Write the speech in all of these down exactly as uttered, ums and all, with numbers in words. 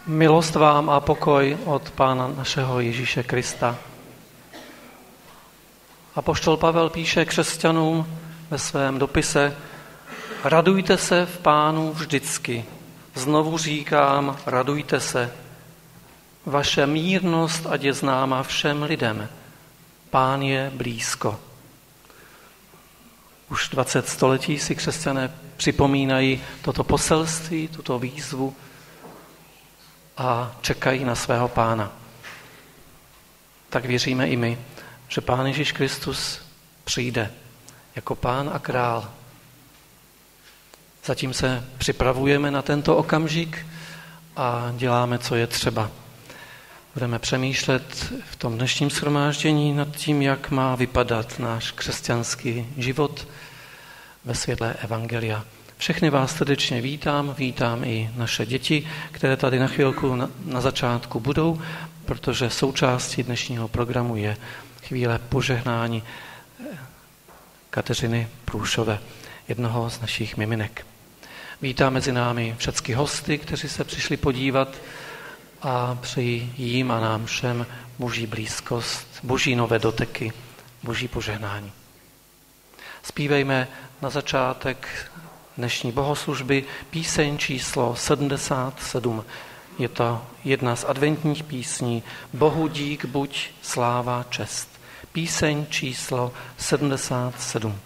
Milost vám a pokoj od Pána našeho Ježíše Krista. Apoštol Pavel píše křesťanům ve svém dopise: radujte se v Pánu vždycky. Znovu říkám, radujte se. Vaše mírnost ať je známa všem lidem. Pán je blízko. Už dvacet století si křesťané připomínají toto poselství, tuto výzvu a čekají na svého Pána. Tak věříme i my, že Pán Ježíš Kristus přijde jako Pán a Král. Zatím se připravujeme na tento okamžik a děláme, co je třeba. Budeme přemýšlet v tom dnešním shromáždění nad tím, jak má vypadat náš křesťanský život ve světle evangelia. Všechny vás srdečně vítám, vítám i naše děti, které tady na chvilku na, na začátku budou, protože součástí dnešního programu je chvíle požehnání Kateřiny Průšové, jednoho z našich miminek. Vítám mezi námi všechny hosty, kteří se přišli podívat, a přeji jim a nám všem boží blízkost, boží nové doteky, boží požehnání. Zpívejme na začátek dnešní bohoslužby píseň číslo sedmdesát sedm. Je to jedna z adventních písní Bohu dík buď, sláva, čest. Píseň číslo sedmdesát sedm.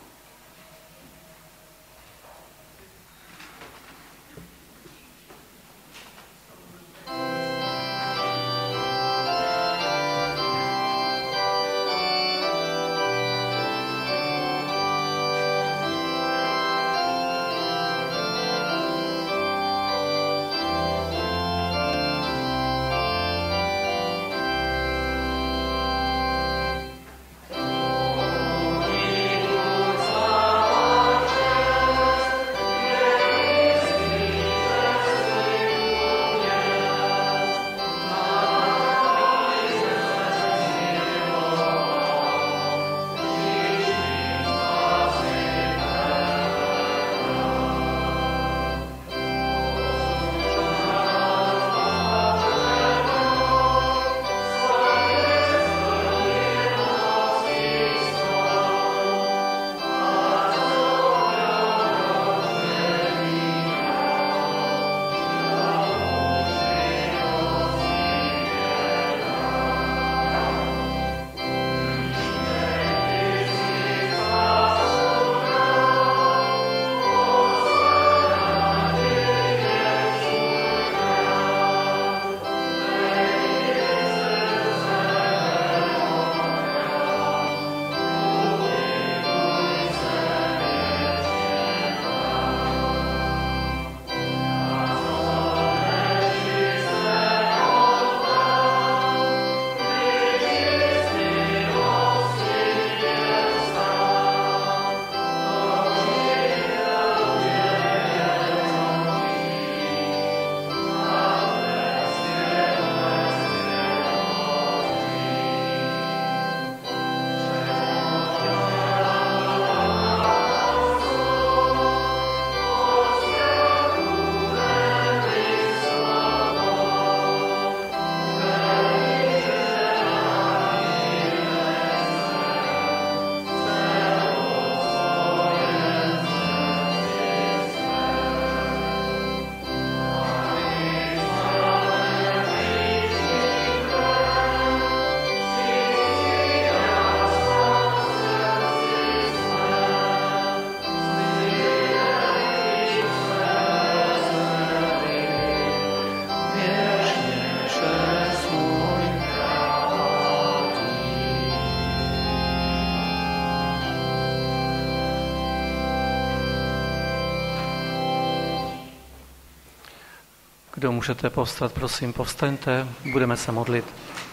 Kdo můžete povstat, prosím, povstaňte, budeme se modlit.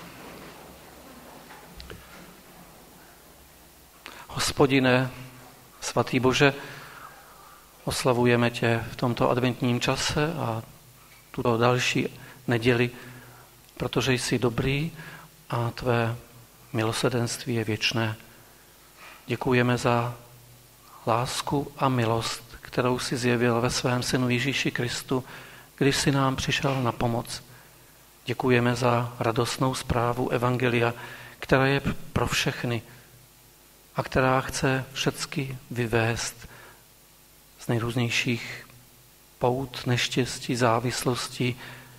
Hospodine, svatý Bože, oslavujeme tě v tomto adventním čase a tuto další neděli, protože jsi dobrý a tvé milosrdenství je věčné. Děkujeme za lásku a milost, kterou jsi zjevil ve svém synu Ježíši Kristu, když jsi nám přišel na pomoc. Děkujeme za radostnou zprávu evangelia, která je pro všechny a která chce všechny vyvést z nejrůznějších pout, neštěstí, závislosti,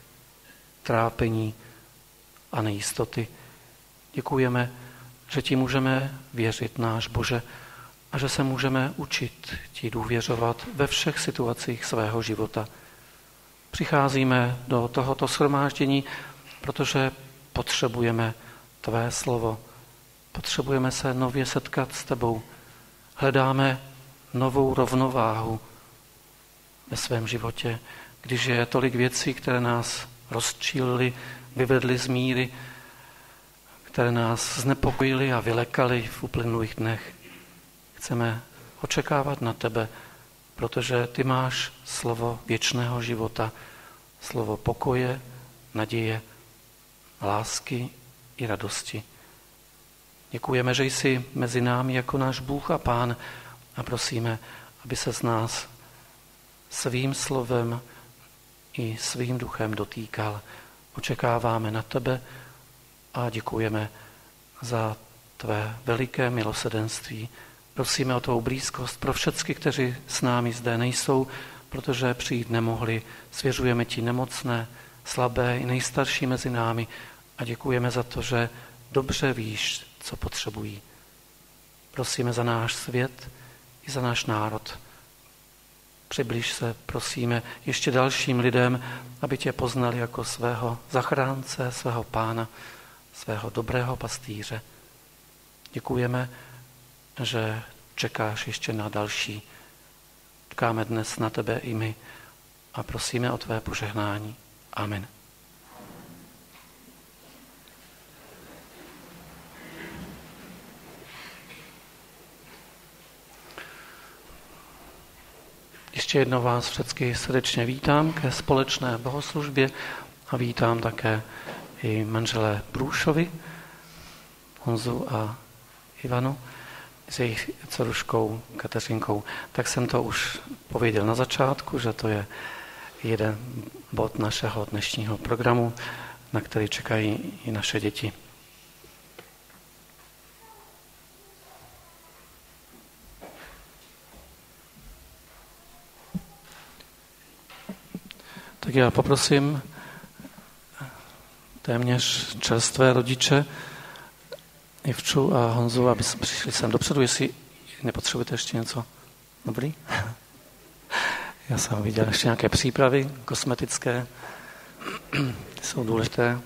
trápení a nejistoty. Děkujeme, že ti můžeme věřit, náš Bože, a že se můžeme učit ti důvěřovat ve všech situacích svého života. Přicházíme do tohoto shromáždění, protože potřebujeme tvé slovo. Potřebujeme se nově setkat s tebou. Hledáme novou rovnováhu ve svém životě, když je tolik věcí, které nás rozčílily, vyvedly z míry, které nás znepokojily a vylekaly v uplynulých dnech. Chceme očekávat na tebe, protože ty máš slovo věčného života, slovo pokoje, naděje, lásky i radosti. Děkujeme, že jsi mezi námi jako náš Bůh a Pán a prosíme, aby se z nás svým slovem i svým duchem dotýkal. Očekáváme na tebe a děkujeme za tvé veliké milosrdenství. Prosíme o tvou blízkost pro všechny, kteří s námi zde nejsou, protože přijít nemohli. Svěřujeme ti nemocné, slabé i nejstarší mezi námi a děkujeme za to, že dobře víš, co potřebují. Prosíme za náš svět i za náš národ. Přiblíž se, prosíme, ještě dalším lidem, aby tě poznali jako svého zachránce, svého Pána, svého dobrého pastýře. Děkujeme, že čekáš ještě na další. Čekáme dnes na tebe i my a prosíme o tvé požehnání. Amen. Ještě jednou vás všechny srdečně vítám ke společné bohoslužbě a vítám také i manželé Průšovi, Honzu a Ivanu, s jejich dceruškou Kateřinkou. Tak jsem to už pověděl na začátku, že to je jeden bod našeho dnešního programu, na který čekají i naše děti. Tak já poprosím téměř čerstvé rodiče Ivču a Honzu, aby přišli sem dopředu, jestli nepotřebujete ještě něco. Dobrý? Já jsem viděl ještě nějaké přípravy kosmetické, ty jsou důležité.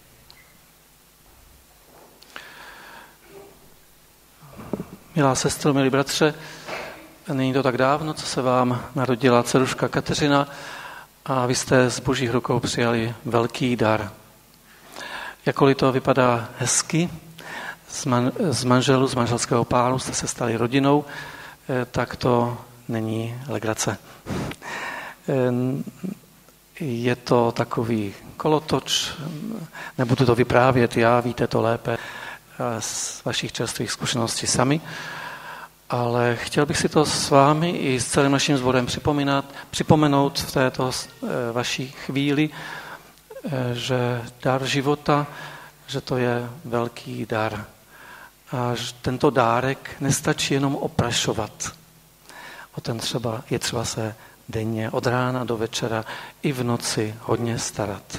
Milá sestro, milí bratře, není to tak dávno, co se vám narodila dceruška Kateřina a vy jste z božích rukou přijali velký dar. Jakkoliv to vypadá hezky, z, man, z manželů, z manželského páru jste se stali rodinou, tak to není legrace. Je to takový kolotoč, nebudu to vyprávět já, víte to lépe z vašich čerstvých zkušeností sami, ale chtěl bych si to s vámi i s celým naším sborem připomínat, připomenout v této vaší chvíli, že dar života, že to je velký dar. A že tento dárek nestačí jenom oprašovat. O ten třeba je třeba se denně od rána do večera i v noci hodně starat.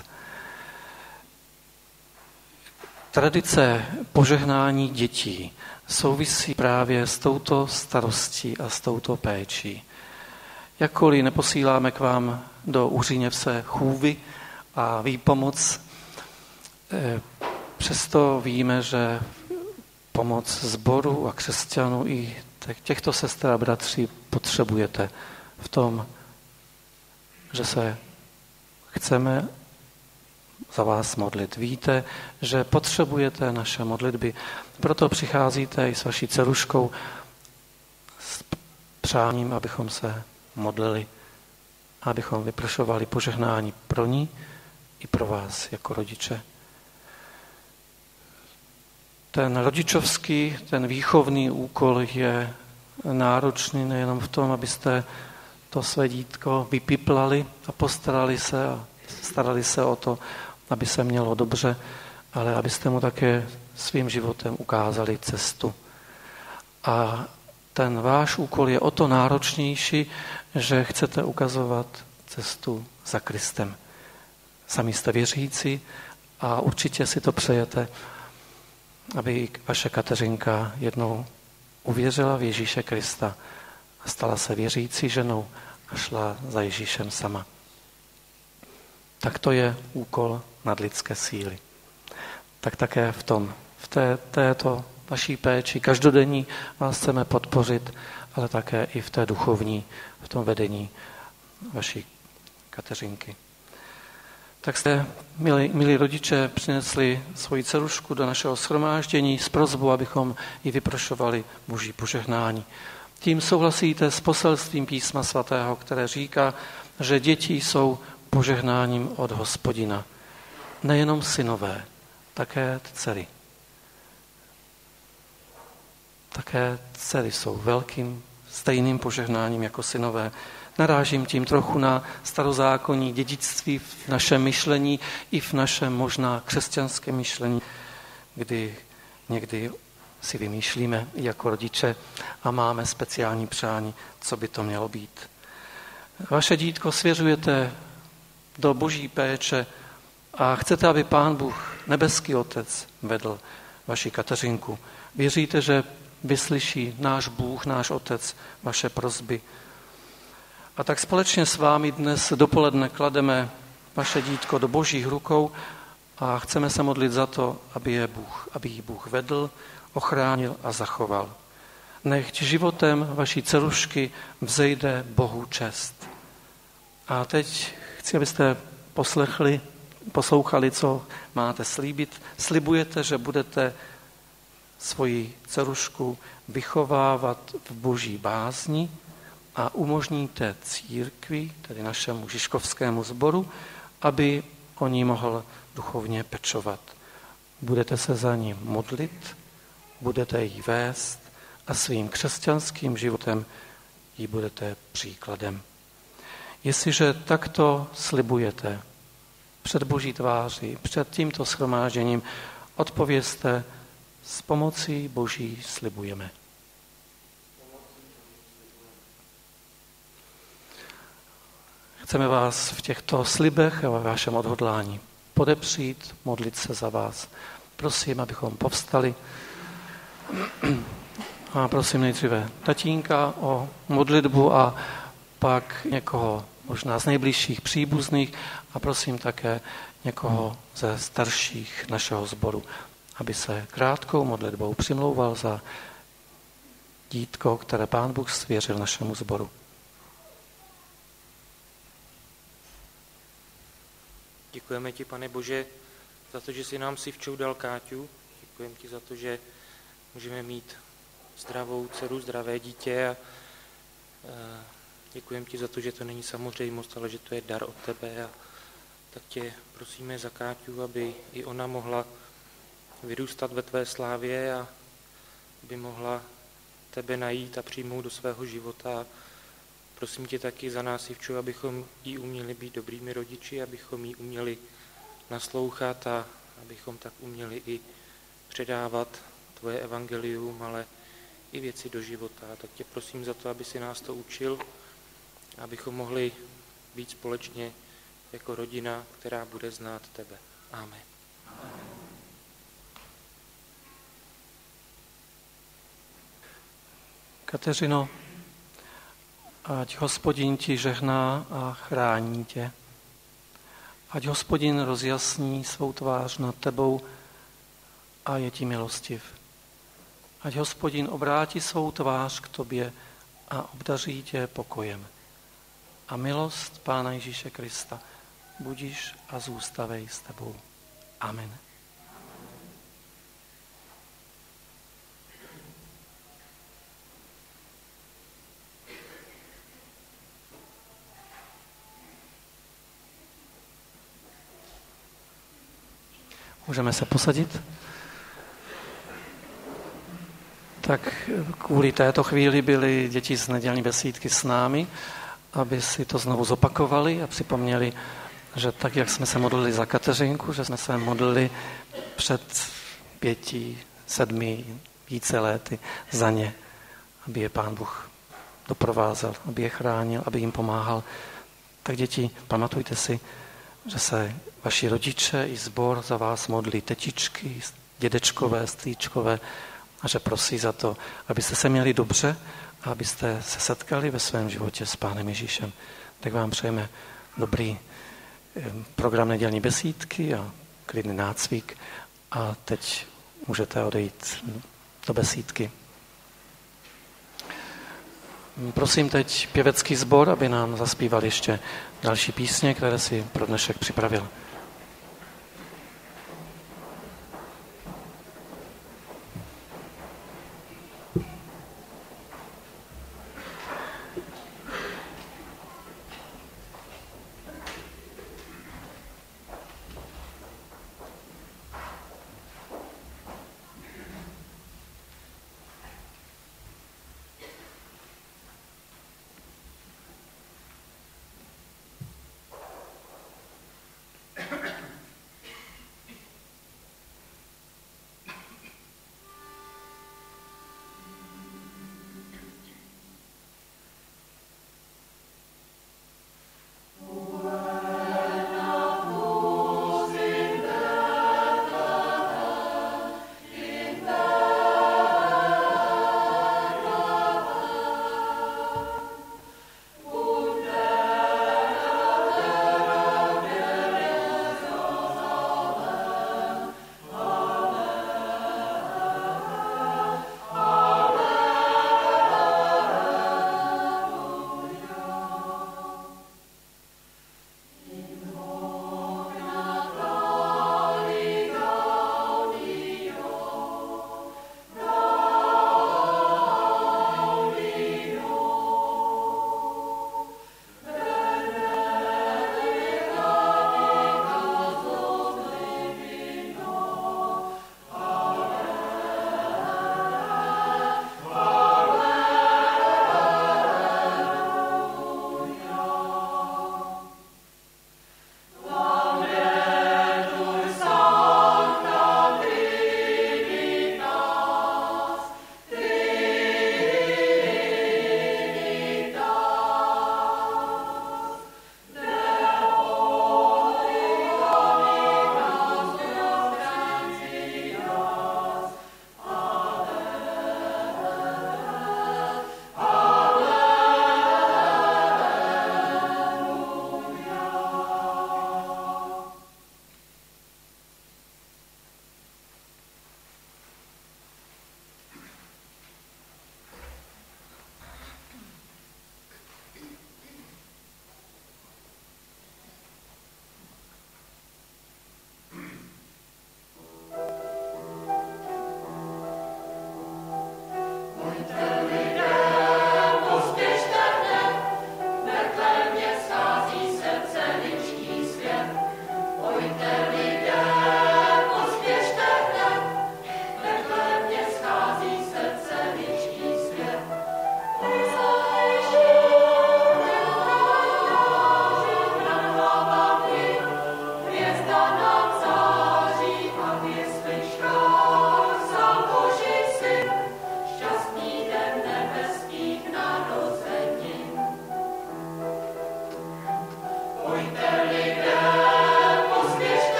Tradice požehnání dětí souvisí právě s touto starostí a s touto péčí. Jakkoliv neposíláme k vám do Uříněvse chůvy a výpomoc, přesto víme, že pomoc sboru a křesťanů i těchto sester a bratří potřebujete v tom, že se chceme za vás modlit. Víte, že potřebujete naše modlitby, proto přicházíte i s vaší dceruškou s přáním, abychom se modlili, abychom vyprošovali požehnání pro ní i pro vás jako rodiče. Ten rodičovský, ten výchovný úkol je náročný nejenom v tom, abyste to své dítko vypiplali a postarali se a starali se o to, aby se mělo dobře, ale abyste mu také svým životem ukázali cestu. A ten váš úkol je o to náročnější, že chcete ukazovat cestu za Kristem. Sami jste věřící a určitě si to přejete, aby vaše Kateřinka jednou uvěřila v Ježíše Krista a stala se věřící ženou a šla za Ježíšem sama. Tak to je úkol nadlidské síly. Tak také v tom, v té, této vaší péči každodenní vás chceme podpořit, ale také i v té duchovní, v tom vedení vaší Kateřinky. Tak jste, milí, milí rodiče, přinesli svoji dcerušku do našeho shromáždění s prosbou, abychom ji vyprošovali Boží požehnání. Tím souhlasíte s poselstvím Písma svatého, které říká, že děti jsou požehnáním od Hospodina. Nejenom synové, také dcery. Také dcery jsou velkým stejným požehnáním jako synové. Narážím tím trochu na starozákonní dědictví v našem myšlení i v našem možná křesťanském myšlení, kdy někdy si vymýšlíme jako rodiče a máme speciální přání, co by to mělo být. Vaše dítko svěřujete do Boží péče a chcete, aby Pán Bůh, nebeský Otec, vedl vaši Kateřinku. Věříte, že vyslyší náš Bůh, náš Otec, vaše prosby. A tak společně s vámi dnes dopoledne klademe vaše dítko do Božích rukou a chceme se modlit za to, aby je Bůh, aby ji Bůh vedl, ochránil a zachoval. Nechť životem vaší dcerušky vzejde Bohu čest. A teď chci, abyste poslechli, poslouchali, co máte slíbit. Slibujete, že budete svoji dcerušku vychovávat v Boží bázni a umožníte církvi, tedy našemu žižkovskému sboru, aby o ní mohl duchovně pečovat. Budete se za ní modlit, budete jí vést a svým křesťanským životem jí budete příkladem. Jestliže takto slibujete před Boží tváří, před tímto shromážděním, odpovězte, s pomocí Boží slibujeme. Chceme vás v těchto slibech a ve vašem odhodlání podepřít, modlit se za vás. Prosím, abychom povstali. A prosím nejdříve tatínka o modlitbu a pak někoho možná z nejbližších příbuzných a prosím také někoho ze starších našeho sboru, aby se krátkou modlitbou přimlouval za dítko, které Pán Bůh svěřil našemu sboru. Děkujeme ti, Pane Bože, za to, že jsi nám Sivčou dal Káťu. Děkujeme ti za to, že můžeme mít zdravou dceru, zdravé dítě a děkujeme ti za to, že to není samozřejmost, ale že to je dar od tebe a tak tě prosíme za Káťu, aby i ona mohla vyrůstat ve tvé slávě a aby mohla tebe najít a přijmout do svého života. Prosím tě taky za nás, Ivču, abychom jí uměli být dobrými rodiči, abychom jí uměli naslouchat a abychom tak uměli i předávat tvoje evangelium, ale i věci do života. Tak tě prosím za to, aby si nás to učil, abychom mohli být společně jako rodina, která bude znát tebe. Amen. Kateřino, ať Hospodin ti žehná a chrání tě. Ať Hospodin rozjasní svou tvář nad tebou a je ti milostiv. Ať Hospodin obrátí svou tvář k tobě a obdaří tě pokojem. A milost Pána Ježíše Krista budiš a zůstavej s tebou. Amen. Můžeme se posadit? Tak kvůli této chvíli byly děti z nedělní besídky s námi aby si to znovu zopakovali a připomněli, že tak, jak jsme se modlili za Kateřinku, že jsme se modlili před pěti, sedmi, více léty za ně, aby je Pán Bůh doprovázel, aby je chránil, aby jim pomáhal. Tak děti, pamatujte si, že se vaši rodiče i sbor za vás modlí, tetičky, dědečkové, strýčkové, a že prosí za to, abyste se měli dobře a abyste se setkali ve svém životě s Pánem Ježíšem. Tak vám přejeme dobrý program nedělní besídky a klidný nácvik a teď můžete odejít do besídky. Prosím teď pěvecký sbor, aby nám zaspíval ještě další písně, které si pro dnešek připravil.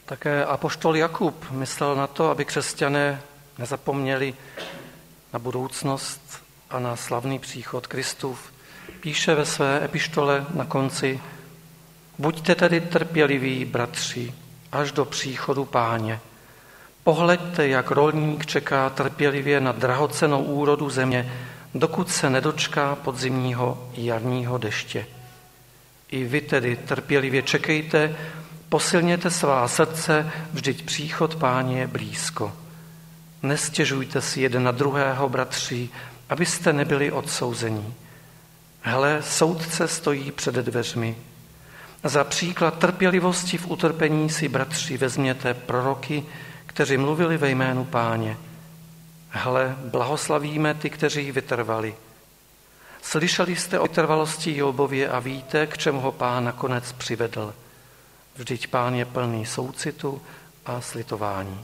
Také apoštol Jakub myslel na to, aby křesťané nezapomněli na budoucnost a na slavný příchod Kristův. Píše ve své epištole na konci: buďte tedy trpěliví, bratři, až do příchodu Páně. Pohleďte, jak rolník čeká trpělivě na drahocennou úrodu země, dokud se nedočká podzimního i jarního deště. I vy tedy trpělivě čekejte, posilněte svá srdce, vždyť příchod Páně je blízko. Nestěžujte si jeden na druhého, bratři, abyste nebyli odsouzení. Hle, soudce stojí před dveřmi. Za příklad trpělivosti v utrpení si, bratři, vezměte proroky, kteří mluvili ve jménu Páně. Hle, blahoslavíme ty, kteří vytrvali. Slyšeli jste o vytrvalosti Jobově a víte, k čemu ho Pán nakonec přivedl. Vždyť Pán je plný soucitu a slitování.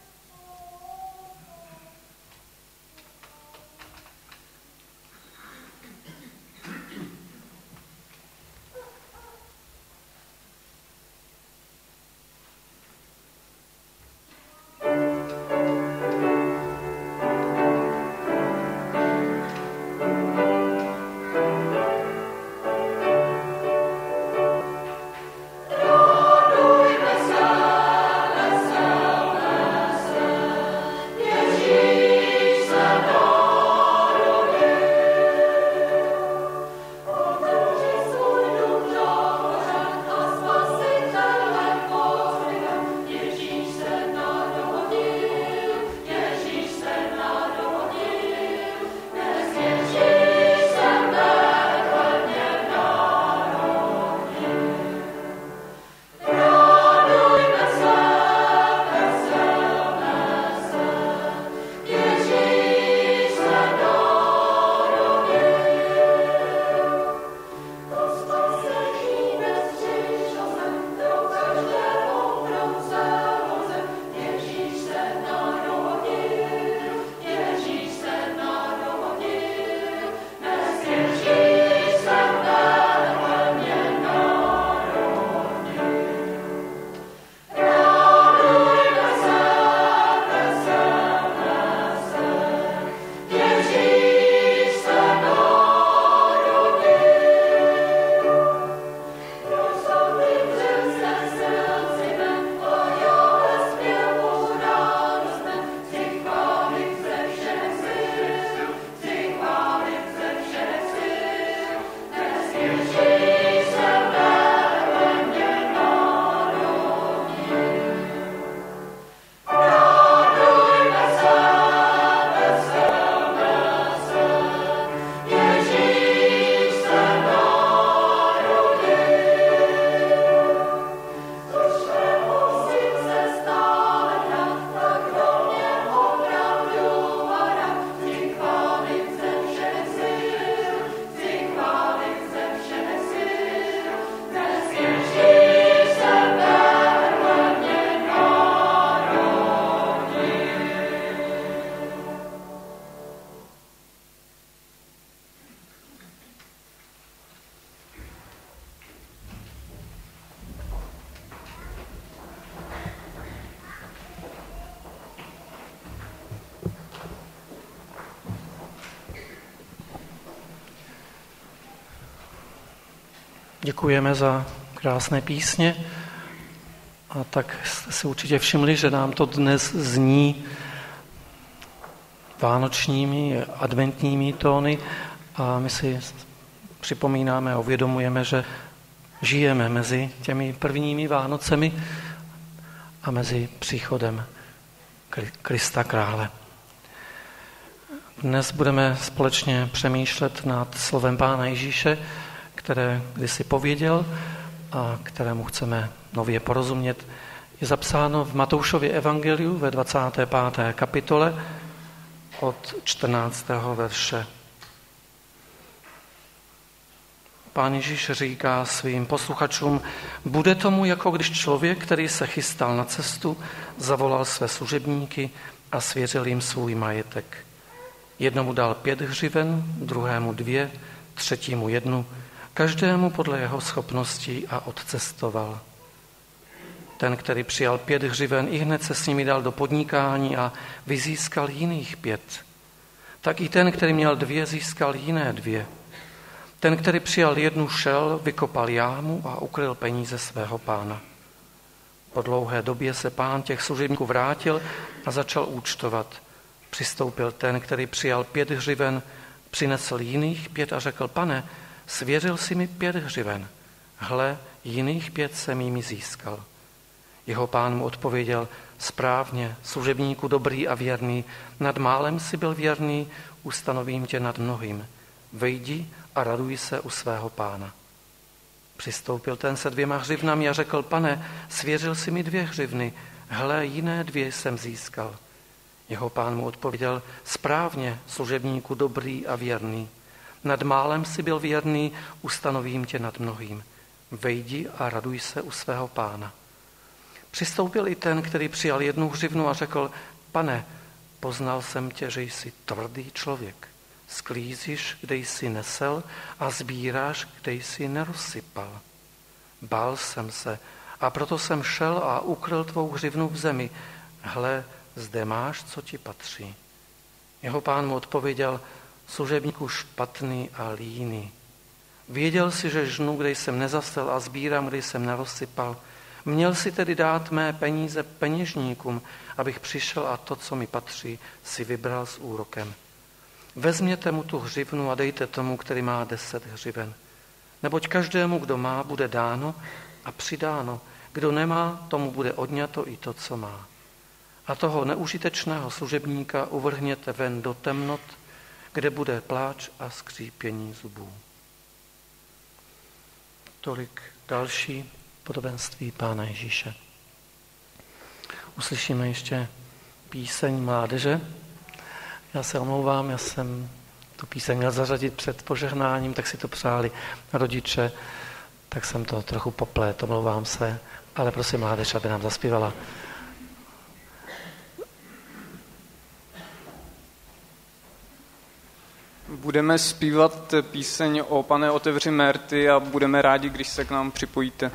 Děkujeme za krásné písně a tak jste si určitě všimli, že nám to dnes zní vánočními, adventními tóny a my si připomínáme a uvědomujeme, že žijeme mezi těmi prvními Vánocemi a mezi příchodem Krista Krále. Dnes budeme společně přemýšlet nad slovem Pána Ježíše, které kdysi pověděl a kterému chceme nově porozumět. Je zapsáno v Matoušově evangeliu ve dvacáté páté kapitole od čtrnáctého verše. Pán Ježíš říká svým posluchačům: bude tomu, jako když člověk, který se chystal na cestu, zavolal své služebníky a svěřil jim svůj majetek. Jednomu dal pět hřiven, druhému dvě, třetímu jednu, každému podle jeho schopností a odcestoval. Ten, který přijal pět hřiven, i hned se s nimi dal do podnikání a vyzískal jiných pět. Tak i ten, který měl dvě, získal jiné dvě. Ten, který přijal jednu, šel, vykopal jámu a ukryl peníze svého pána. Po dlouhé době se pán těch služebníků vrátil a začal účtovat. Přistoupil ten, který přijal pět hřiven, přinesl jiných pět a řekl: Pane, svěřil si mi pět hřiven. Hle, jiných pět jsem jimi získal. Jeho pán mu odpověděl: Správně, služebníku dobrý a věrný, nad málem si byl věrný, ustanovím tě nad mnohým. Vejdi a raduj se u svého pána. Přistoupil ten se dvěma hřivnami a řekl: Pane, svěřil si mi dvě hřivny, hle, jiné dvě jsem získal. Jeho pán mu odpověděl: Správně, služebníku dobrý a věrný, nad málem si byl věrný, ustanovím tě nad mnohým. Vejdi a raduj se u svého pána. Přistoupil i ten, který přijal jednu hřivnu a řekl: Pane, poznal jsem tě, že jsi tvrdý člověk. Sklízíš, kde jsi nesel, a sbíráš, kde jsi nerozsypal. Bál jsem se a proto jsem šel a ukryl tvou hřivnu v zemi. Hle, zde máš, co ti patří. Jeho pán mu odpověděl: Služebníku špatný a líný. Věděl si, že žnu, kde jsem nezasel, a sbírám, kde jsem nerozsypal. Měl si tedy dát mé peníze peněžníkům, abych přišel a to, co mi patří, si vybral s úrokem. Vezměte mu tu hřivnu a dejte tomu, který má deset hřiven. Neboť každému, kdo má, bude dáno a přidáno. Kdo nemá, tomu bude odňato i to, co má. A toho neužitečného služebníka uvrhněte ven do temnot, kde bude pláč a skřípění zubů. Tolik další podobenství Pána Ježíše. Uslyšíme ještě píseň mládeže. Já se omlouvám, já jsem tu píseň měl zařadit před požehnáním, tak si to přáli rodiče, tak jsem to trochu poplet, omlouvám se, ale prosím mládež, aby nám zaspívala. Budeme zpívat píseň o Pane, otevři mé rty a budeme rádi, když se k nám připojíte.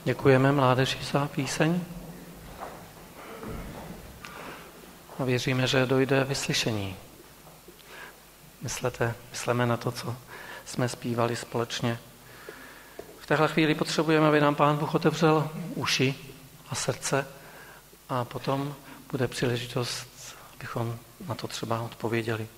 Děkujeme mládeži za píseň a věříme, že dojde vyslyšení. Myslete, mysleme na to, co jsme zpívali společně. V téhle chvíli potřebujeme, aby nám Pán Bůh otevřel uši a srdce a potom bude příležitost, abychom na to třeba odpověděli.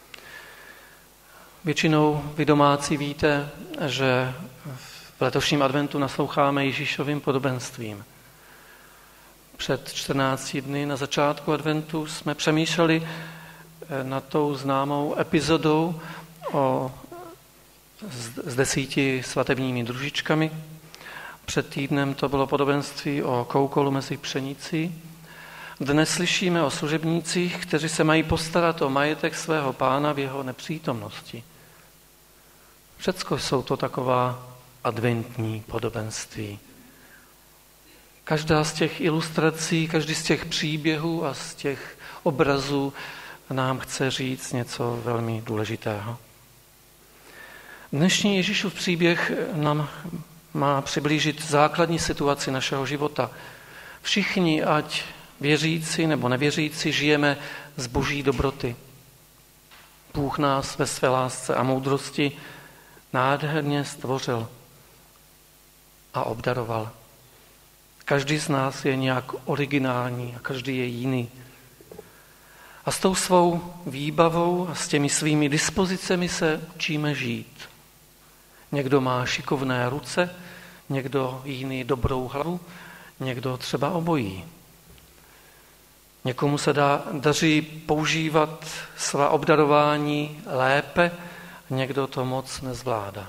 Většinou vy domácí víte, že v letošním adventu nasloucháme Ježíšovým podobenstvím. Před čtrnácti dny na začátku adventu jsme přemýšleli nad tou známou epizodou o, s desíti svatebními družičkami. Před týdnem to bylo podobenství o koukolu mezi pšenicí. Dnes slyšíme o služebnících, kteří se mají postarat o majetek svého pána v jeho nepřítomnosti. Všecko jsou to taková adventní podobenství. Každá z těch ilustrací, každý z těch příběhů a z těch obrazů nám chce říct něco velmi důležitého. Dnešní Ježíšův příběh nám má přiblížit základní situaci našeho života. Všichni, ať věřící nebo nevěřící, žijeme z boží dobroty. Bůh nás ve své lásce a moudrosti nádherně stvořil a obdaroval. Každý z nás je nějak originální a každý je jiný. A s tou svou výbavou a s těmi svými dispozicemi se učíme žít. Někdo má šikovné ruce, někdo jiný dobrou hlavu, někdo třeba obojí. Někomu se dá, daří používat svá obdarování lépe, někdo to moc nezvládá.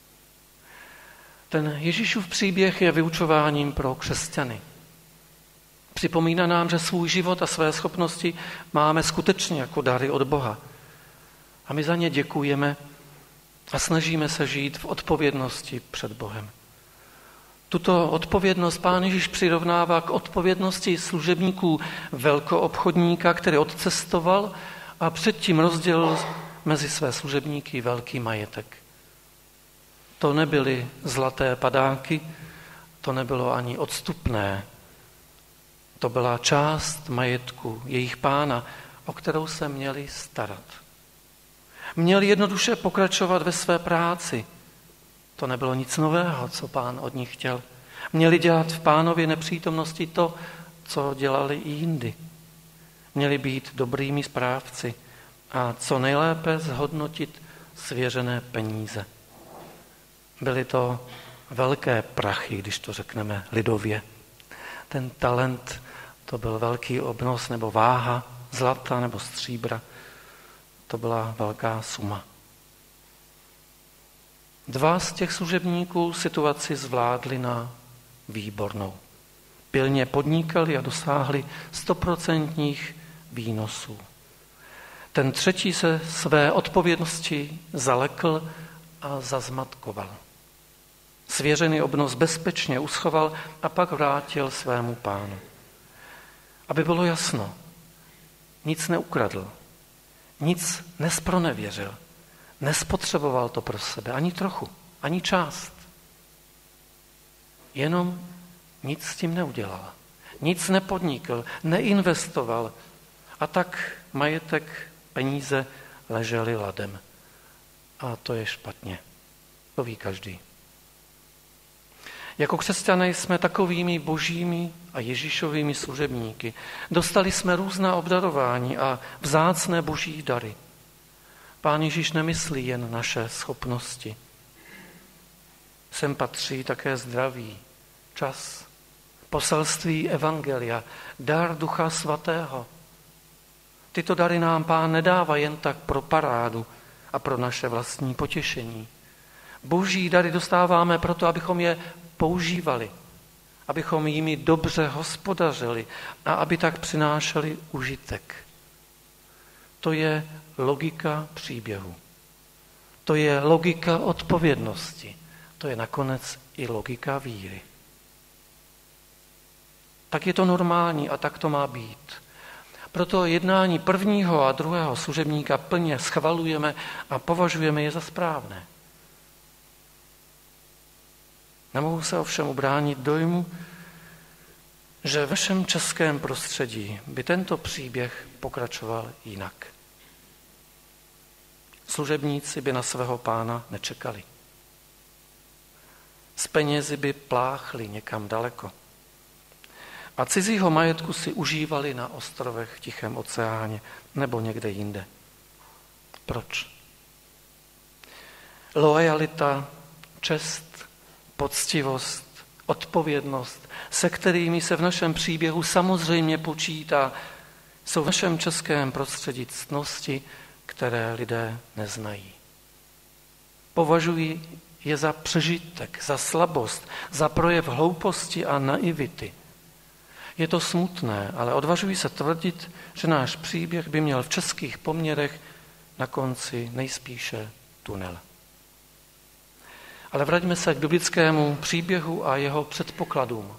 Ten Ježíšův příběh je vyučováním pro křesťany. Připomíná nám, že svůj život a své schopnosti máme skutečně jako dary od Boha. A my za ně děkujeme a snažíme se žít v odpovědnosti před Bohem. Tuto odpovědnost Pán Ježíš přirovnává k odpovědnosti služebníků velkoobchodníka, který odcestoval a předtím rozdělil mezi své služebníky velký majetek. To nebyly zlaté padáky, to nebylo ani odstupné. To byla část majetku jejich pána, o kterou se měli starat. Měli jednoduše pokračovat ve své práci. To nebylo nic nového, co Pán od nich chtěl. Měli dělat v Pánově nepřítomnosti to, co dělali i jindy. Měli být dobrými správci a co nejlépe zhodnotit svěřené peníze. Byly to velké prachy, když to řekneme lidově. Ten talent, to byl velký obnos nebo váha zlata nebo stříbra. To byla velká suma. Dva z těch služebníků situaci zvládli na výbornou. Pilně podnikali a dosáhli stoprocentních výnosů. Ten třetí se své odpovědnosti zalekl a zazmatkoval. Svěřený obnos bezpečně uschoval a pak vrátil svému pánu. Aby bylo jasno, nic neukradl, nic nespronevěřil, nespotřeboval to pro sebe, ani trochu, ani část. Jenom nic s tím neudělal, nic nepodnikl, neinvestoval a tak majetek, peníze ležely ladem. A to je špatně. To ví každý. Jako křesťané jsme takovými božími a Ježíšovými služebníky. Dostali jsme různá obdarování a vzácné boží dary. Pán Ježíš nemyslí jen naše schopnosti. Sem patří také zdraví, čas, poselství evangelia, dar Ducha Svatého. Tyto dary nám Pán nedává jen tak pro parádu a pro naše vlastní potěšení. Boží dary dostáváme proto, abychom je používali, abychom jimi dobře hospodařili a aby tak přinášeli užitek. To je logika příběhu. To je logika odpovědnosti. To je nakonec i logika víry. Tak je to normální a tak to má být. Proto jednání prvního a druhého služebníka plně schvalujeme a považujeme je za správné. Nemohu se ovšem ubránit dojmu, že v našem českém prostředí by tento příběh pokračoval jinak. Služebníci by na svého pána nečekali. S penězi by pláchli někam daleko. A cizího majetku si užívali na ostrovech v Tichém oceáně nebo někde jinde. Proč? Loajalita, čest, poctivost, odpovědnost, se kterými se v našem příběhu samozřejmě počítá, jsou v našem českém prostředí ctnosti, které lidé neznají. Považují je za přežitek, za slabost, za projev hlouposti a naivity. Je to smutné, ale odvažuji se tvrdit, že náš příběh by měl v českých poměrech na konci nejspíše tunel. Ale vraťme se k biblickému příběhu a jeho předpokladům.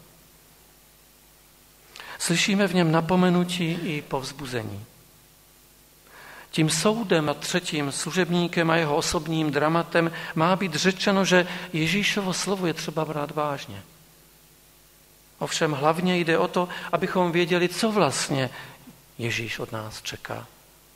Slyšíme v něm napomenutí i povzbuzení. Tím soudem a třetím služebníkem a jeho osobním dramatem má být řečeno, že Ježíšovo slovo je třeba brát vážně. Ovšem hlavně jde o to, abychom věděli, co vlastně Ježíš od nás čeká.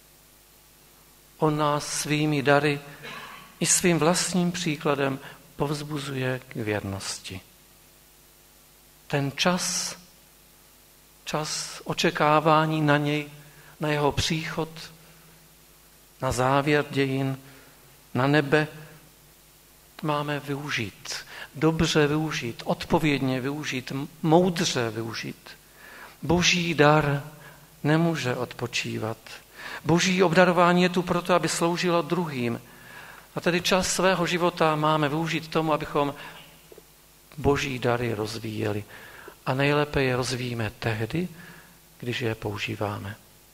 On nás svými dary i svým vlastním příkladem povzbuzuje k věrnosti. Ten čas, čas očekávání na něj, na jeho příchod, na závěr dějin, na nebe, máme využít, dobře využít, odpovědně využít, moudře využít. Boží dar nemůže odpočívat. Boží obdarování je tu proto, aby sloužilo druhým. A tedy čas svého života máme využít tomu, abychom Boží dary rozvíjeli. A nejlépe je rozvíjíme tehdy, když je používáme.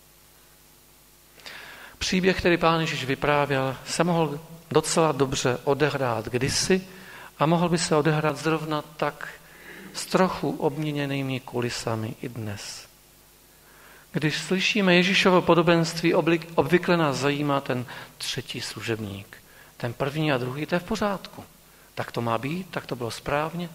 Příběh, který Pán Ježíš vyprávěl, se mohl docela dobře odehrát kdysi a mohl by se odehrát zrovna tak s trochu obměněnými kulisami i dnes. Když slyšíme Ježíšovo podobenství, obvykle nás zajímá ten třetí služebník. Ten první a druhý, to je v pořádku. Tak to má být, tak to bylo správně.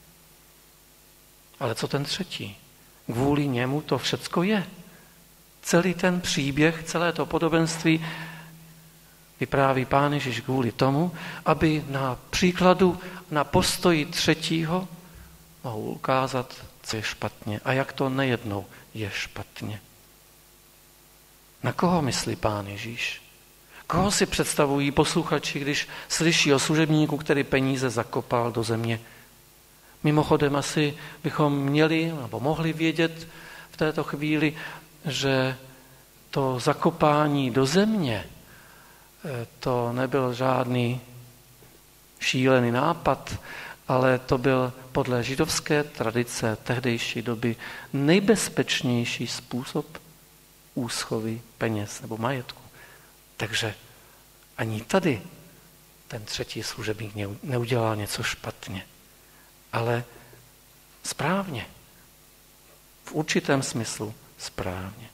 Ale co ten třetí? Kvůli němu to všecko je. Celý ten příběh, celé to podobenství vypráví Pán Ježíš kvůli tomu, aby na příkladu, na postoji třetího mohl ukázat, co je špatně a jak to nejednou je špatně. Na koho myslí Pán Ježíš? Koho si představují posluchači, když slyší o služebníku, který peníze zakopal do země? Mimochodem asi bychom měli nebo mohli vědět v této chvíli, že to zakopání do země, to nebyl žádný šílený nápad, ale to byl podle židovské tradice tehdejší doby nejbezpečnější způsob úschovy peněz nebo majetku. Takže ani tady ten třetí služebník neudělal něco špatně, ale správně, v určitém smyslu správně.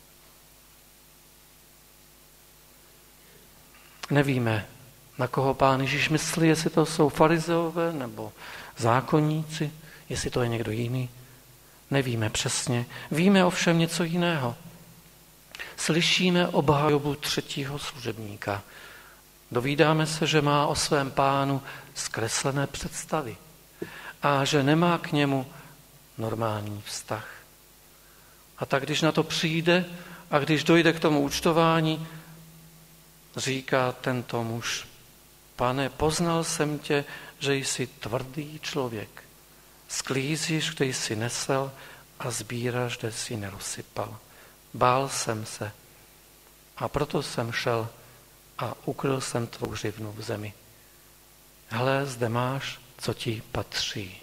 Nevíme, na koho Pán Ježíš myslí, jestli to jsou farizeové nebo zákonníci, jestli to je někdo jiný. Nevíme přesně. Víme ovšem něco jiného. Slyšíme obhajobu třetího služebníka. Dovídáme se, že má o svém pánu zkreslené představy a že nemá k němu normální vztah. A tak když na to přijde a když dojde k tomu účtování, říká tento muž: Pane, poznal jsem tě, že jsi tvrdý člověk. Sklízíš, kde jsi nesel, a sbíráš, kde jsi nerozsypal. Bál jsem se a proto jsem šel a ukryl jsem tvou živnu v zemi. Hle, zde máš, co ti patří.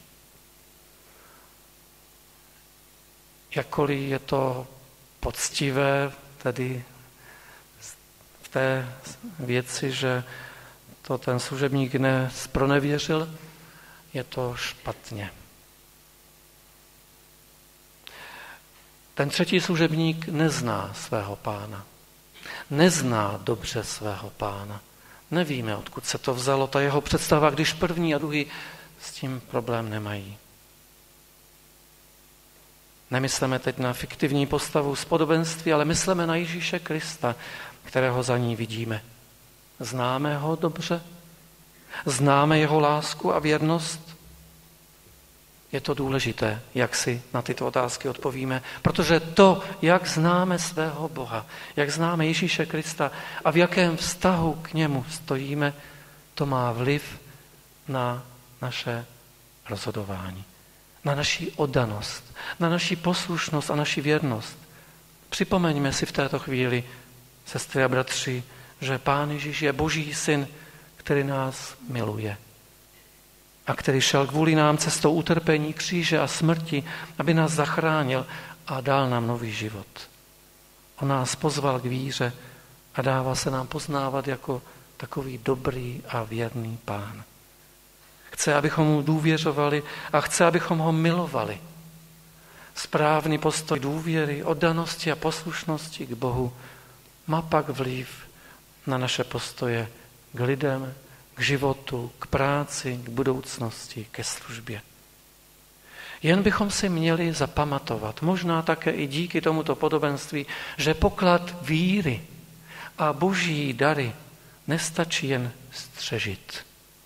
Jakkoliv je to poctivé, tedy v té věci, že to ten služebník nespronevěřil, je to špatně. Ten třetí služebník nezná svého pána. Nezná dobře svého pána. Nevíme, odkud se to vzalo, ta jeho představa, když první a druhý s tím problém nemají. Nemyslíme teď na fiktivní postavu z podobenství, ale myslíme na Ježíše Krista, kterého za ní vidíme. Známe ho dobře? Známe jeho lásku a věrnost? Je to důležité, jak si na tyto otázky odpovíme, protože to, jak známe svého Boha, jak známe Ježíše Krista a v jakém vztahu k němu stojíme, to má vliv na naše rozhodování, na naši oddanost, na naši poslušnost a naši věrnost. Připomeňme si v této chvíli, sestry a bratři, že Pán Ježíš je Boží syn, který nás miluje a který šel kvůli nám cestou utrpení, kříže a smrti, aby nás zachránil a dal nám nový život. On nás pozval k víře a dává se nám poznávat jako takový dobrý a věrný Pán. Chce, abychom mu důvěřovali a chce, abychom ho milovali. Správný postoj důvěry, oddanosti a poslušnosti k Bohu má pak vliv na naše postoje k lidem, k životu, k práci, k budoucnosti, ke službě. Jen bychom si měli zapamatovat, možná také i díky tomuto podobenství, že poklad víry a boží dary nestačí jen střežit,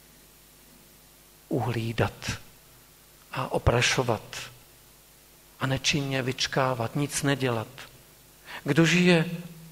uhlídat a oprašovat a nečinně vyčkávat, nic nedělat. Kdo žije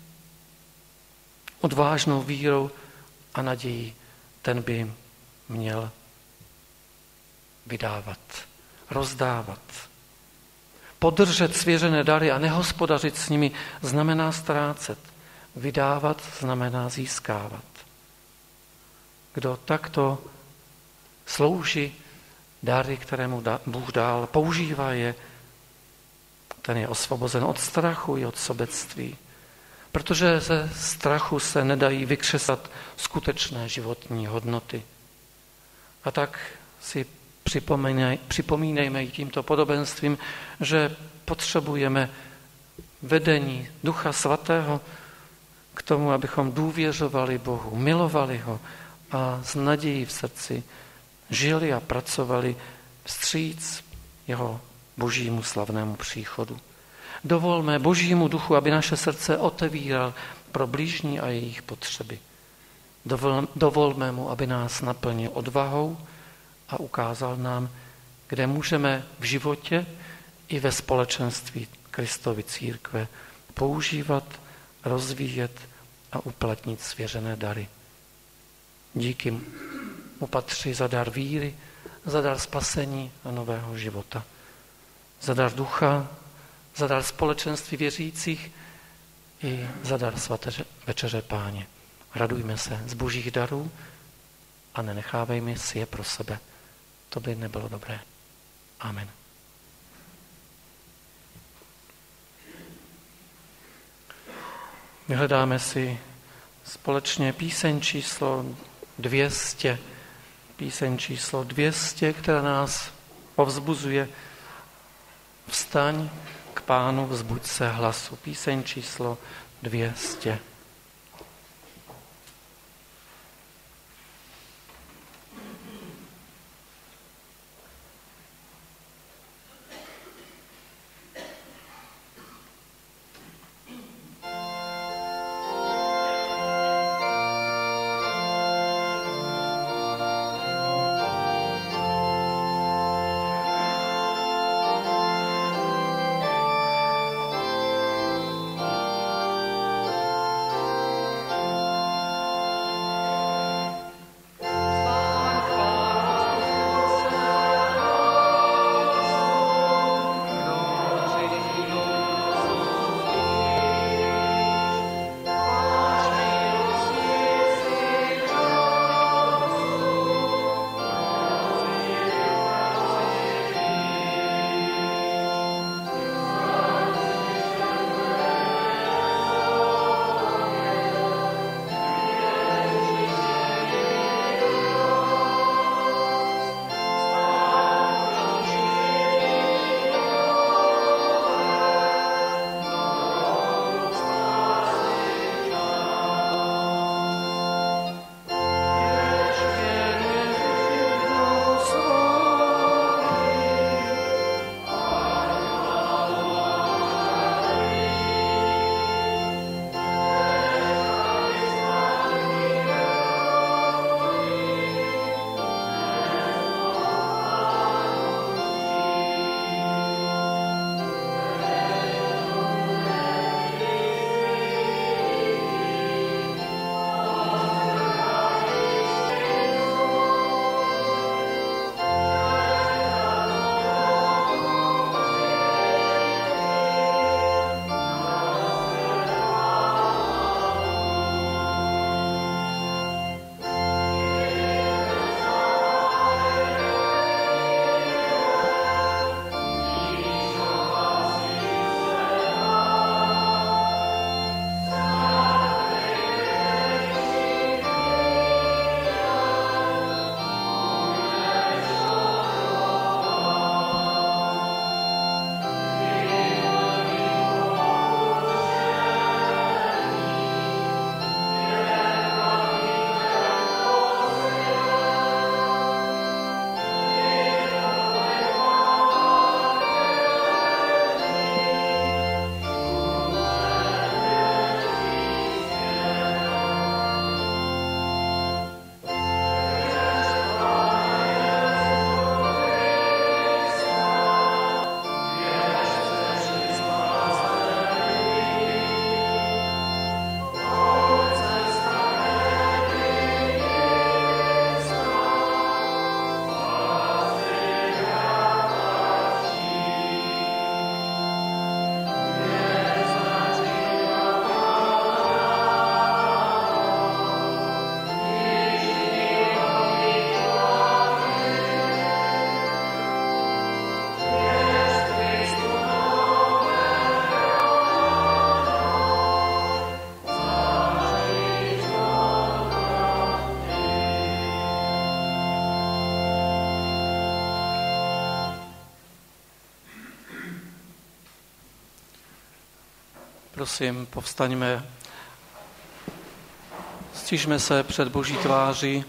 odvážnou vírou a nadějí, ten by měl vydávat, rozdávat. Podržet svěřené dary a nehospodařit s nimi znamená ztrácet. Vydávat znamená získávat. Kdo takto slouží dary, které mu Bůh dal, používá je, ten je osvobozen od strachu i od sobectví. Protože ze strachu se nedají vykřesat skutečné životní hodnoty. A tak si připomínejme i tímto podobenstvím, že potřebujeme vedení Ducha Svatého k tomu, abychom důvěřovali Bohu, milovali ho a s nadějí v srdci žili a pracovali vstříc jeho božímu slavnému příchodu. Dovolme Božímu duchu, aby naše srdce otevíral pro blížní a jejich potřeby. Dovol, dovolme mu, aby nás naplnil odvahou a ukázal nám, kde můžeme v životě i ve společenství Kristovy církve používat, rozvíjet a uplatnit svěřené dary. Díky mu patří za dar víry, za dar spasení a nového života, za dar ducha, za dar společenství věřících i za dar svaté večeře Páně. Radujme se z božích darů a nenechávejme si je pro sebe. To by nebylo dobré. Amen. Vyhledáme si společně píseň číslo dvě stě. Píseň číslo dvě stě, která nás povzbuzuje. Vstaň k Pánu, vzbuď se hlasu. Píseň číslo dvě stě. prosím, povstaňme, stižme se před Boží tváří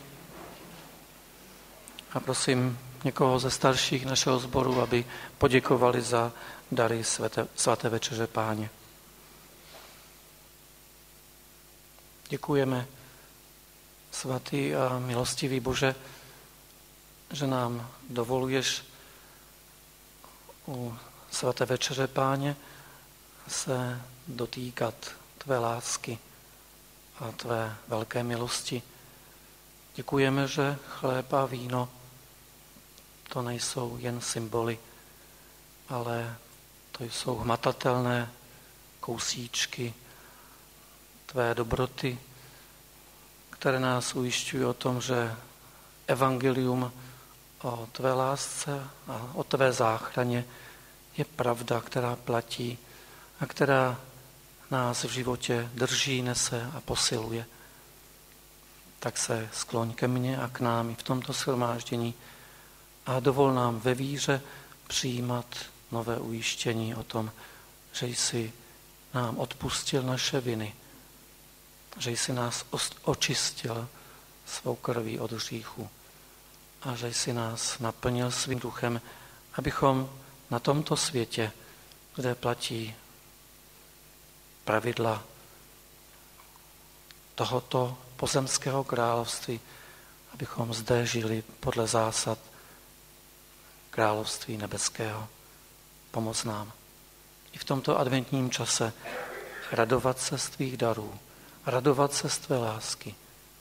a prosím někoho ze starších našeho sboru, aby poděkovali za dary svaté, svaté večeře Páně. Děkujeme, svatý a milostivý Bože, že nám dovoluješ u svaté večeře Páně se dotýkat tvé lásky a tvé velké milosti. Děkujeme, že chléb a víno to nejsou jen symboly, ale to jsou hmatatelné kousíčky tvé dobroty, které nás ujišťují o tom, že evangelium o tvé lásce a o tvé záchraně je pravda, která platí a která nás v životě drží, nese a posiluje. Tak se skloň ke mně a k nám i v tomto shromáždění a dovol nám ve víře přijímat nové ujištění o tom, že jsi nám odpustil naše viny, že jsi nás očistil svou krví od hříchu a že jsi nás naplnil svým duchem, abychom na tomto světě, kde platí pravidla tohoto pozemského království, abychom zde žili podle zásad království nebeského. Pomoz nám i v tomto adventním čase radovat se z tvých darů, radovat se z tvé lásky,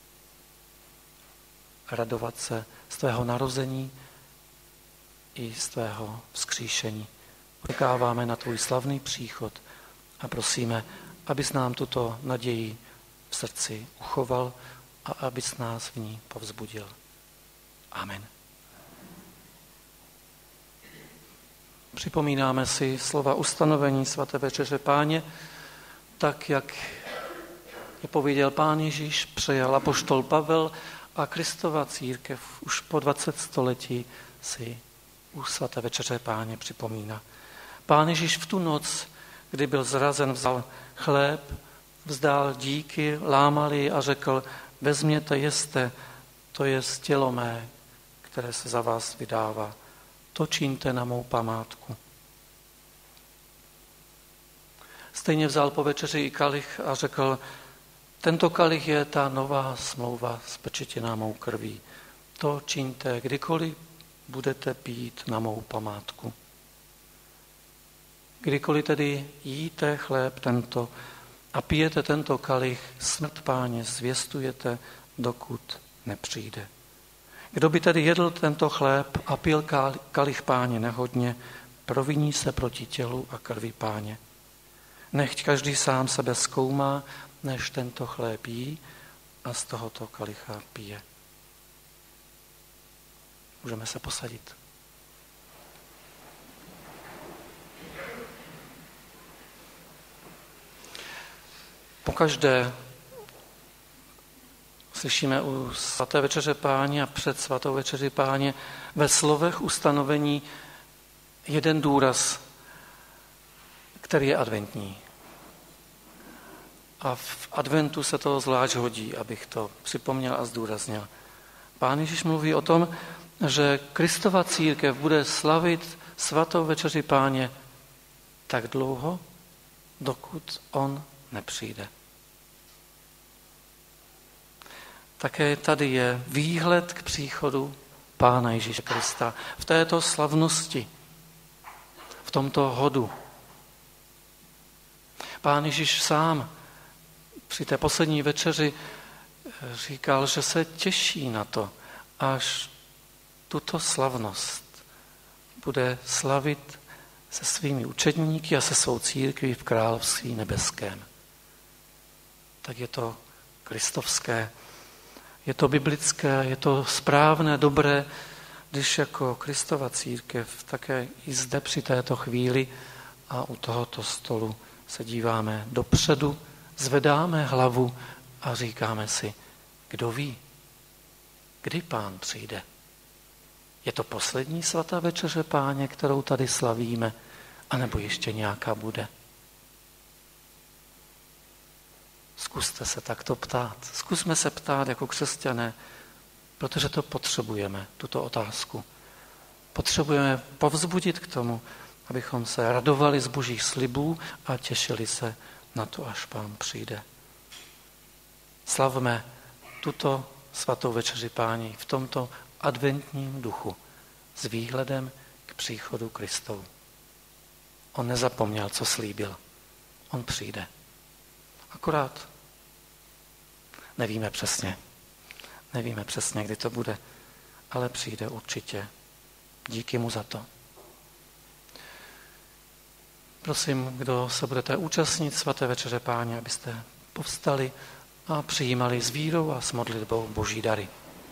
radovat se z tvého narození i z tvého vzkříšení. Očekáváme na tvůj slavný příchod a prosíme, abys nám tuto naději v srdci uchoval a abys nás v ní povzbudil. Amen. Připomínáme si slova ustanovení svaté večeře Páně, tak jak je pověděl Pán Ježíš, přejal apoštol Pavel a Kristova církev už po dvacet století si u svaté večeře Páně připomíná. Pán Ježíš v tu noc, kdy byl zrazen, vzal chléb, vzdál díky, lámal ji a řekl: vezměte, jeste, to je tělo mé, které se za vás vydává. To čiňte na mou památku. Stejně vzal po večeři i kalich a řekl: tento kalich je ta nová smlouva spečetěná mou krví. To čiňte, kdykoliv budete pít na mou památku. Kdykoliv tedy jíte chléb tento a pijete tento kalich, smrt Páně zvěstujete, dokud nepřijde. Kdo by tedy jedl tento chléb a pil kalich Páně nehodně, proviní se proti tělu a krvi Páně. Nechť každý sám sebe zkoumá, než tento chléb jí a z tohoto kalicha pije. Můžeme se posadit. Pokaždé slyšíme u svaté večeře Páně a před svatou večeři Páně ve slovech ustanovení jeden důraz, který je adventní. A v adventu se to zvlášť hodí, abych to připomněl a zdůraznil. Pán Ježíš mluví o tom, že Kristova církev bude slavit svatou večeři Páně tak dlouho, dokud on nepřijde. Také tady je výhled k příchodu Pána Ježíše Krista v této slavnosti, v tomto hodu. Pán Ježíš sám při té poslední večeři říkal, že se těší na to, až tuto slavnost bude slavit se svými učedníky a se svou církví v království nebeském. Tak je to kristovské, je to biblické, je to správné, dobré, když jako Kristova církev také i zde při této chvíli a u tohoto stolu se díváme dopředu, zvedáme hlavu a říkáme si, kdo ví, kdy Pán přijde. Je to poslední svatá večeře Páně, kterou tady slavíme, anebo ještě nějaká bude? Zkuste se takto ptát. Zkusme se ptát jako křesťané, protože to potřebujeme, tuto otázku. Potřebujeme povzbudit k tomu, abychom se radovali z božích slibů a těšili se na to, až Pán přijde. Slavme tuto svatou večeři Páni v tomto adventním duchu s výhledem k příchodu Kristovu. On nezapomněl, co slíbil. On přijde. Akorát nevíme přesně. Nevíme přesně, kdy to bude, ale přijde určitě. Díky mu za to. Prosím, kdo se budete účastnit svaté večeře Páně, abyste povstali a přijímali s vírou a s modlitbou boží dary.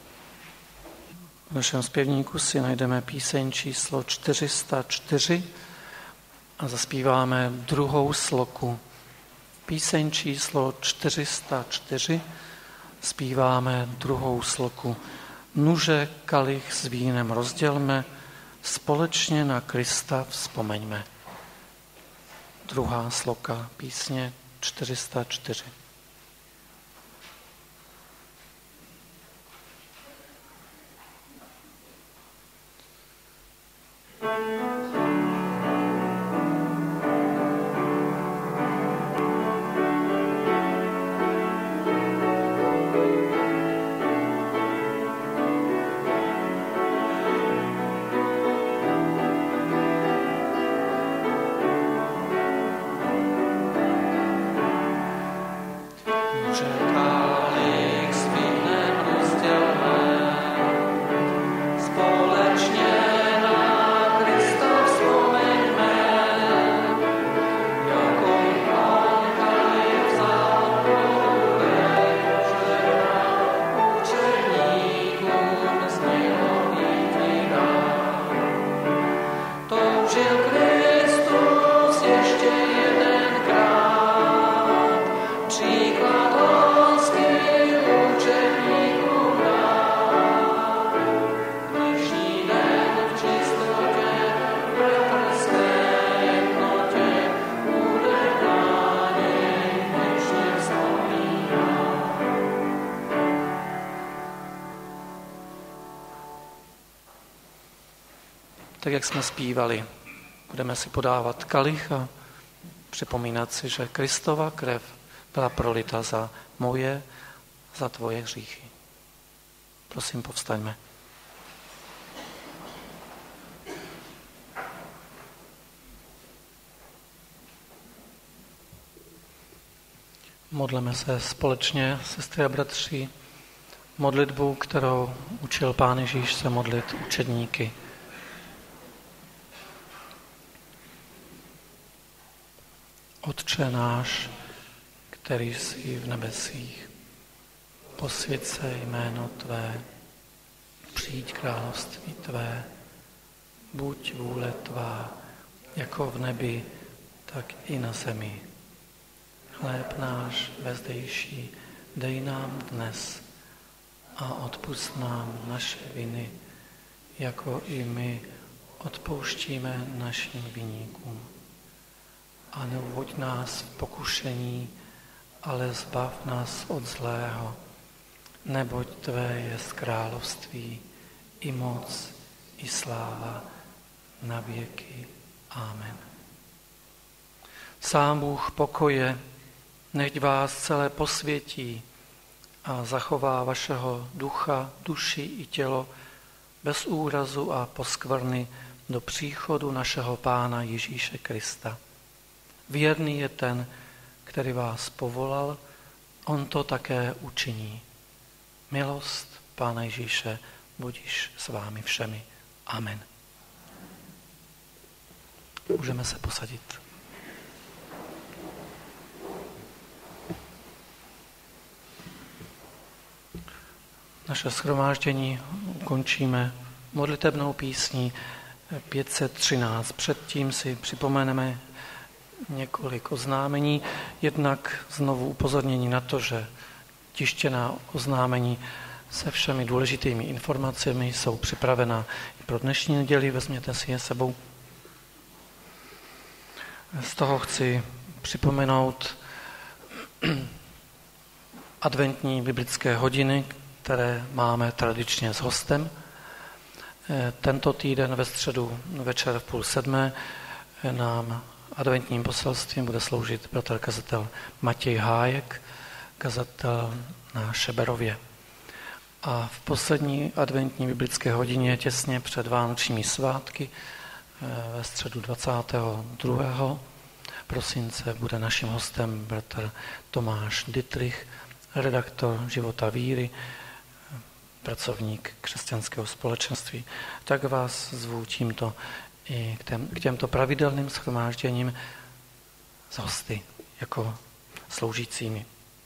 V našem zpěvníku si najdeme píseň číslo čtyři sta čtyři a zaspíváme druhou sloku. Píseň číslo čtyři sta čtyři, zpíváme druhou sloku. Nuže kalich s vínem rozdělme, společně na Krista vzpomeňme. Druhá sloka písně čtyři sta čtyři. Tak jak jsme zpívali, budeme si podávat kalich a připomínat si, že Kristova krev byla prolita za moje, za tvoje hříchy. Prosím, povstaňme. Modleme se společně, sestry a bratři, modlitbu, kterou učil Pán Ježíš se modlit učedníky. Otče náš, který jsi v nebesích, posvěť se jméno tvé, přijď království tvé, buď vůle tvá, jako v nebi, tak i na zemi. Chléb náš vezdejší dej nám dnes a odpusť nám naše viny, jako i my odpouštíme našim viníkům. A neuvoď nás v pokušení, ale zbav nás od zlého, neboť tvé jest království, i moc, i sláva, na věky. Amen. Sám Bůh pokoje, nechť vás celé posvětí a zachová vašeho ducha, duši i tělo bez úrazu a poskvrny do příchodu našeho Pána Ježíše Krista. Věrný je ten, který vás povolal, on to také učiní. Milost Pána Ježíše budiš s vámi všemi. Amen. Můžeme se posadit. Naše shromáždění ukončíme modlitebnou písní pět set třináct. Předtím si připomeneme několik oznámení. Jednak znovu upozornění na to, že tištěná oznámení se všemi důležitými informacemi jsou připravena i pro dnešní neděli. Vezměte si je sebou. Z toho chci připomenout adventní biblické hodiny, které máme tradičně s hostem. Tento týden ve středu večer v půl sedmé nám adventním poselstvím bude sloužit bratr kazatel Matěj Hájek, kazatel na Šeberově. A v poslední adventní biblické hodině těsně před vánočními svátky ve středu dvacátého druhého prosince bude naším hostem bratr Tomáš Dittrich, redaktor Života víry, pracovník křesťanského společenství. Tak vás zvu tímto i k, těm, k těmto pravidelným shromážděním z hosty jako sloužícími.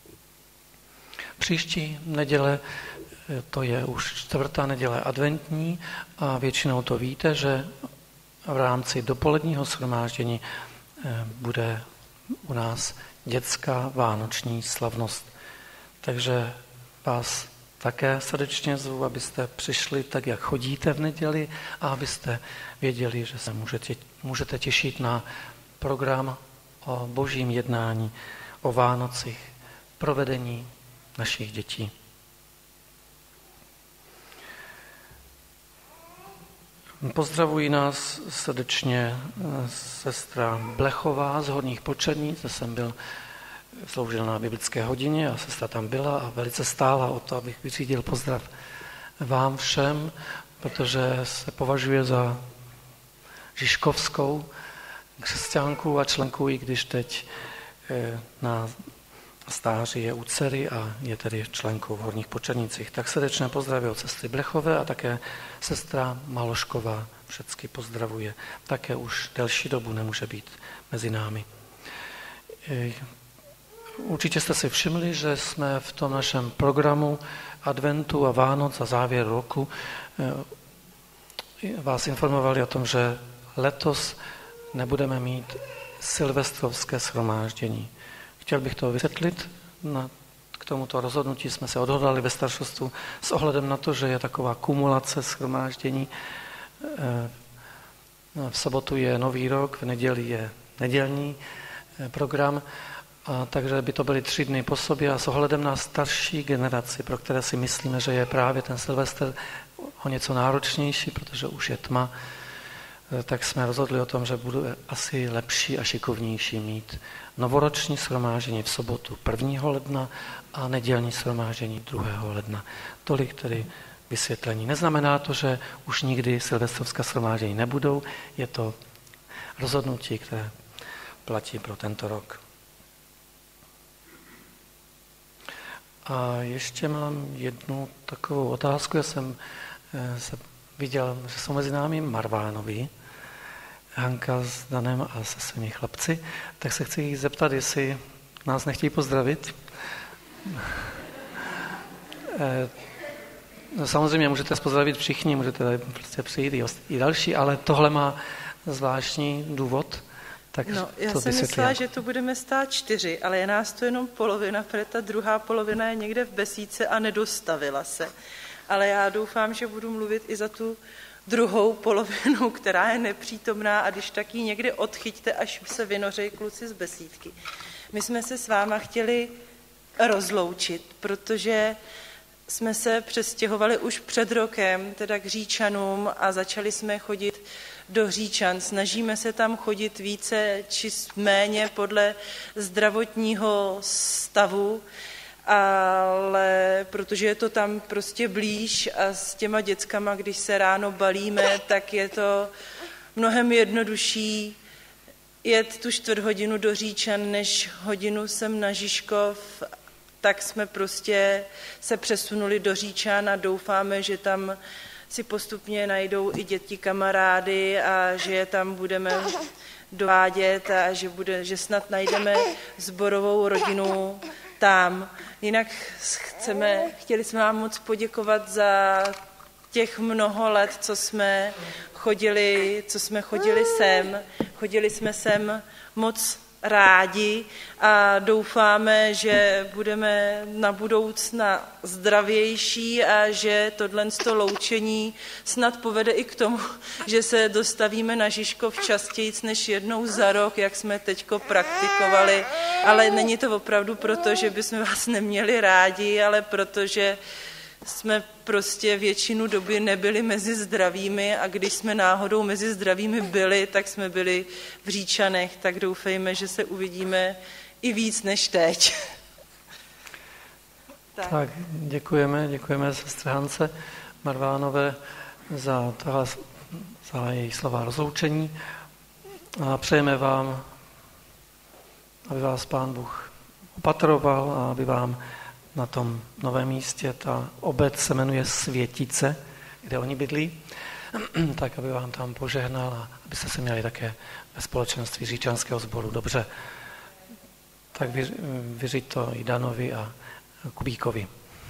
Příští neděle, to je už čtvrtá neděle adventní a většinou to víte, že v rámci dopoledního shromáždění bude u nás dětská vánoční slavnost. Takže vás také srdečně zvu, abyste přišli tak, jak chodíte v neděli a abyste věděli, že se můžete, můžete těšit na program o božím jednání, o Vánocích, provedení našich dětí. Pozdravuji nás srdečně sestra Blechová z Horních Počernic, kde jsem byl, sloužil na biblické hodině a sestra tam byla a velice stála o to, abych vyřídil pozdrav vám všem, protože se považuje za žižkovskou křesťanku a členku, i když teď na stáří je u dcery a je tedy členkou v Horních Počernicích. Tak srdečné pozdravy od sestry Blechové a také sestra Malošková všecky pozdravuje. Také už delší dobu nemůže být mezi námi. Určitě jste si všimli, že jsme v tom našem programu adventu a Vánoc a závěr roku vás informovali o tom, že letos nebudeme mít silvestrovské shromáždění. Chtěl bych to vysvětlit. Na, k tomuto rozhodnutí jsme se odhodlali ve staršostvu s ohledem na to, že je taková kumulace shromáždění. V sobotu je Nový rok, v neděli je nedělní program, a takže by to byly tři dny po sobě a s ohledem na starší generaci, pro které si myslíme, že je právě ten Silvestr o něco náročnější, protože už je tma, tak jsme rozhodli o tom, že bude asi lepší a šikovnější mít novoroční shromáždění v sobotu prvního ledna a nedělní shromáždění druhého ledna. Tolik tedy vysvětlení. Neznamená to, že už nikdy silvestrovská shromáždění nebudou, je to rozhodnutí, které platí pro tento rok. A ještě mám jednu takovou otázku. Já jsem se viděl, že jsou mezi námi Marvánovi, Hanka s Danem a se svými chlapci, tak se chci jich zeptat, jestli nás nechtějí pozdravit. Samozřejmě můžete pozdravit všichni, můžete prostě přijít i, i další, ale tohle má zvláštní důvod. Tak no, já jsem myslela, že tu budeme stát čtyři, ale je nás to jenom polovina, protože ta druhá polovina je někde v Besídce a nedostavila se. Ale já doufám, že budu mluvit i za tu druhou polovinu, která je nepřítomná a když tak ji někde odchyťte, až se vynořejí kluci z Besídky. My jsme se s váma chtěli rozloučit, protože jsme se přestěhovali už před rokem teda k Říčanům a začali jsme chodit do Říčan. Snažíme se tam chodit více či méně podle zdravotního stavu, ale protože je to tam prostě blíž a s těma dětskama, když se ráno balíme, tak je to mnohem jednodušší jet tu čtvrt hodinu do Říčan, než hodinu sem na Žižkov, tak jsme prostě se přesunuli do Říčan a doufáme, že tam si postupně najdou i děti kamarády a že je tam budeme dovádět a že, bude, že snad najdeme sborovou rodinu tam. Jinak chceme, chtěli jsme vám moc poděkovat za těch mnoho let, co jsme chodili, co jsme chodili sem. Chodili jsme sem moc rádi a doufáme, že budeme na budoucna zdravější a že tohle loučení snad povede i k tomu, že se dostavíme na Žižkov častěji než jednou za rok, jak jsme teďko praktikovali, ale není to opravdu proto, že bychom vás neměli rádi, ale protože jsme prostě většinu doby nebyli mezi zdravými a když jsme náhodou mezi zdravými byli, tak jsme byli v Říčanech, tak doufejme, že se uvidíme i víc než teď. tak. tak, děkujeme, děkujeme sestře Hance Marvánové za, tohle, za její slova rozloučení a přejeme vám, aby vás Pán Bůh opatroval a aby vám na tom novém místě, ta obec se jmenuje Světice, kde oni bydlí, tak aby vám tam požehnal a abyste se měli také ve společenství Říčanského sboru dobře. Tak vyřiď to i Danovi a Kubíkovi.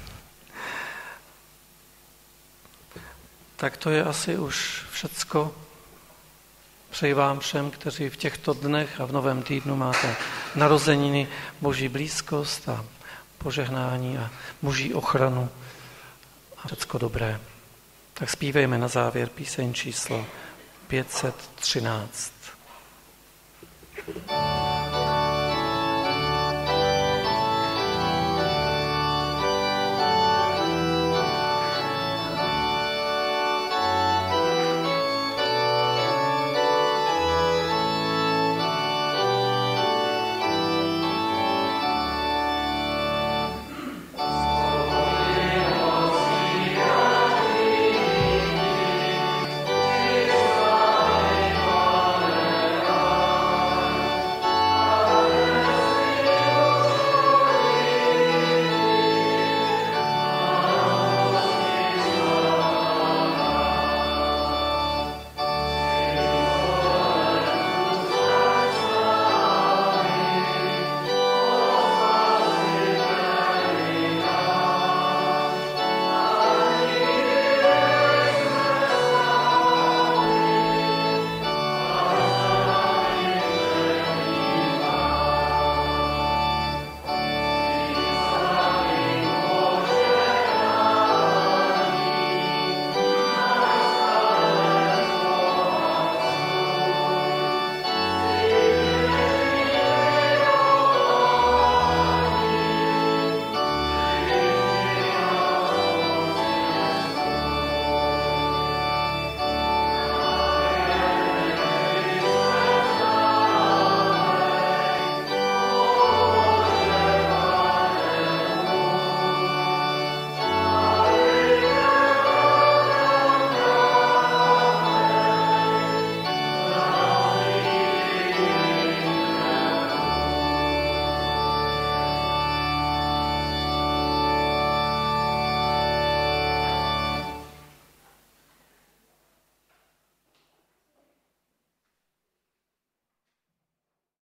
Tak to je asi už všecko. Přeji vám všem, kteří v těchto dnech a v novém týdnu máte narozeniny, Boží blízkost a požehnání a Boží ochranu a všecko dobré. Tak zpívejme na závěr píseň číslo pět set třináct.